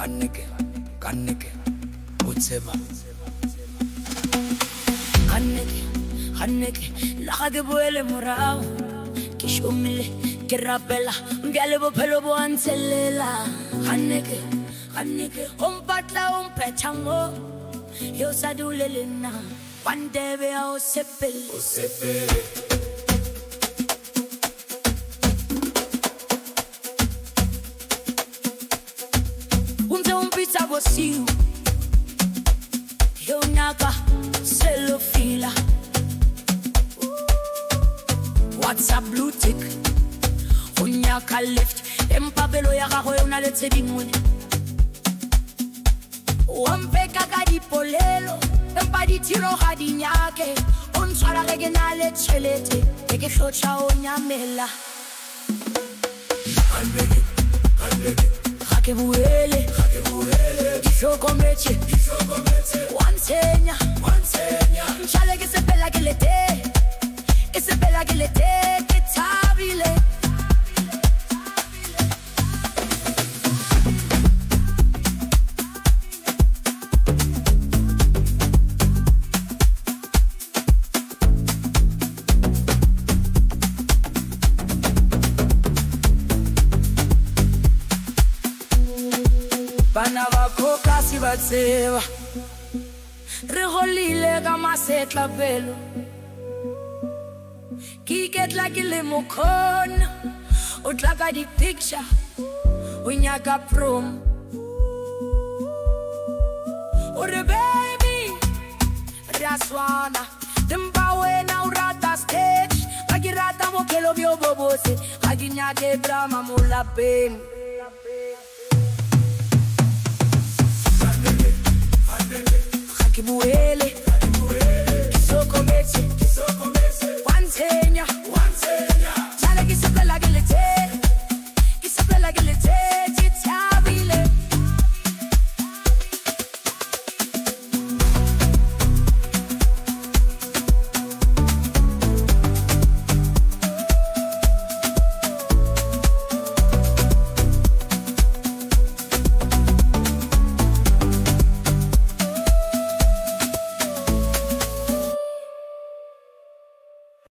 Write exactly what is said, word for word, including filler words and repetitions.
Kanneke, kanneke, utseba. Kanneke, kanneke, laga de boele morao. Kishumile, kirapela, mbiale bophelo bo antselela. Kanneke, kanneke, umpatla umpethango. Yo sadulelena, wandebe a osepele. Osepele. Pizza was you. Yo naga celofila. What's a blue tick? Unyaka lift. Empabelo ya gago yona le tsedingwe. Wampeka ka dipolelo. Empa di tiro ga dinyake. Ontshwara le ke na le tšhelete. E ke hlotša o nyamela. Kanneke, kanneke. Ga ke buele. Shokomeche, wansenya, wansenya. Chale que se pela que le te, que se pela que le te, que tabile. Bana ba koka si ba tseba re golile ka masetla pelo ki ketla ke le mokona o tla ka di picture o nyaka prom ore baby raswana temba wena o rata stage ka ke rata mo kelo byo bobose ga ke nyake drama mo lapeng.